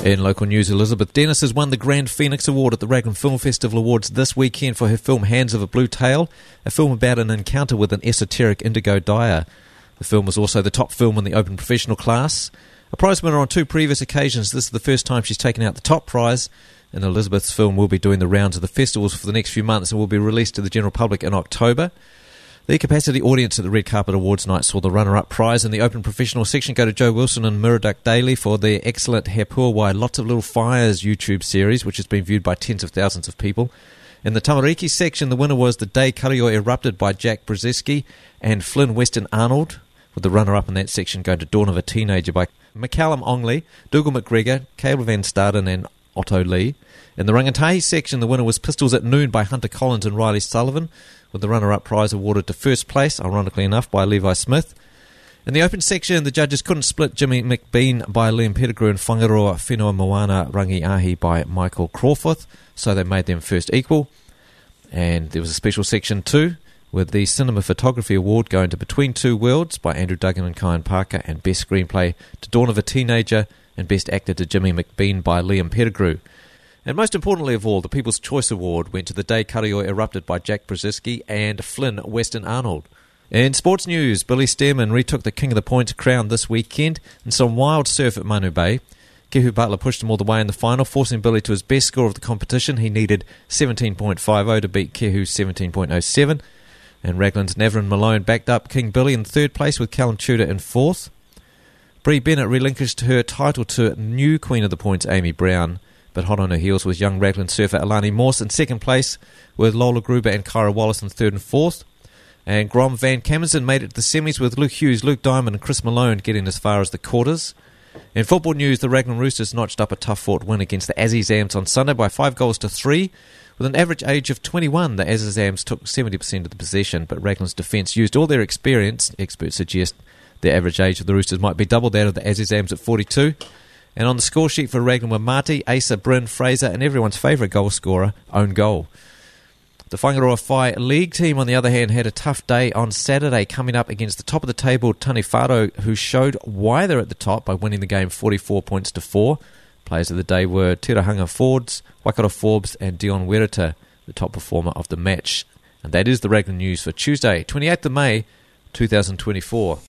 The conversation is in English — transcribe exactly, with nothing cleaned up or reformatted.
In local news, Elizabeth Dennis has won the Grand Phoenix Award at the Raglan Film Festival Awards this weekend for her film Hands of a Blue Tail, a film about an encounter with an esoteric indigo dyer. The film was also the top film in the open professional class. A prize winner on two previous occasions, this is the first time she's taken out the top prize, and Elizabeth's film will be doing the rounds of the festivals for the next few months and will be released to the general public in October. The capacity audience at the Red Carpet Awards night saw the runner-up prize in the open professional section go to Joe Wilson and Murdoch Daly for their excellent He Puawai Lots of Little Fires YouTube series, which has been viewed by tens of thousands of people. In the Tamariki section, the winner was The Day Karioi Erupted by Jack Brzezinski and Flynn Weston Arnold, with the runner-up in that section going to Dawn of a Teenager by McCallum Ongley, Dougal McGregor, Caleb Van Staden and Otto Lee. In the Rangatahi section, the winner was Pistols at Noon by Hunter Collins and Riley Sullivan, with the runner-up prize awarded to first place, ironically enough, by Levi Smith. In the open section, the judges couldn't split Jimmy McBean by Liam Pettigrew and Whangaroa Whenua Moana Rangiahi by Michael Crawford, so they made them first equal. And there was a special section too, with the Cinema Photography Award going to Between Two Worlds by Andrew Duggan and Kyan Parker, and Best Screenplay to Dawn of a Teenager, and Best Actor to Jimmy McBean by Liam Pettigrew. And most importantly of all, the People's Choice Award went to The Day Karioi Erupted by Jack Brzezinski and Flynn Weston Arnold. In sports news, Billy Stearman retook the King of the Points crown this weekend in some wild surf at Manu Bay. Kehu Butler pushed him all the way in the final, forcing Billy to his best score of the competition. He needed seventeen point five oh to beat Kehu's seventeen point oh seven. And Raglan's Navrin Malone backed up King Billy in third place with Callum Tudor in fourth. Bree Bennett relinquished her title to new Queen of the Points Amy Brown, but hot on her heels was young Raglan surfer Alani Morse in second place, with Lola Gruber and Kyra Wallace in third and fourth. And Grom Van Camerson made it to the semis with Luke Hughes, Luke Diamond and Chris Malone getting as far as the quarters. In football news, the Raglan Roosters notched up a tough-fought win against the Azizams on Sunday by five goals to three. With an average age of twenty-one, the Azizams took seventy percent of the possession, but Raglan's defence used all their experience. Experts suggest the average age of the Roosters might be double that of the Azizams at forty-two. And on the score sheet for Raglan were Marty, Asa, Bryn, Fraser and everyone's favourite goal scorer, own goal. The Whangaroa Whai League team, on the other hand, had a tough day on Saturday, coming up against the top of the table Tani Wharo, who showed why they're at the top by winning the game forty-four points to four. Players of the day were Tirahanga Fords, Waikato Forbes and Dion Werita, the top performer of the match. And that is the Raglan news for Tuesday, twenty-eighth of May, twenty twenty-four.